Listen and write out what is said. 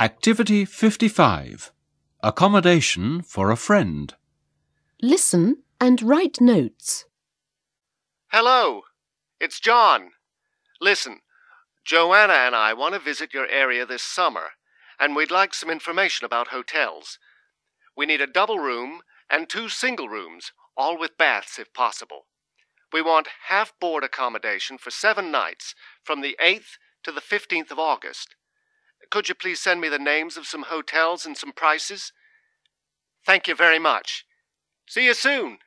Activity 55. Accommodation for a friend. Listen and write notes. Hello, it's John. Listen, Joanna and I want to visit your area this summer, and we'd like some information about hotels. We need a double room and 2 single rooms, all with baths if possible. We want half-board accommodation for 7 nights, from the 8th to the 15th of August. Could you please send me the names of some hotels and some prices? Thank you very much. See you soon.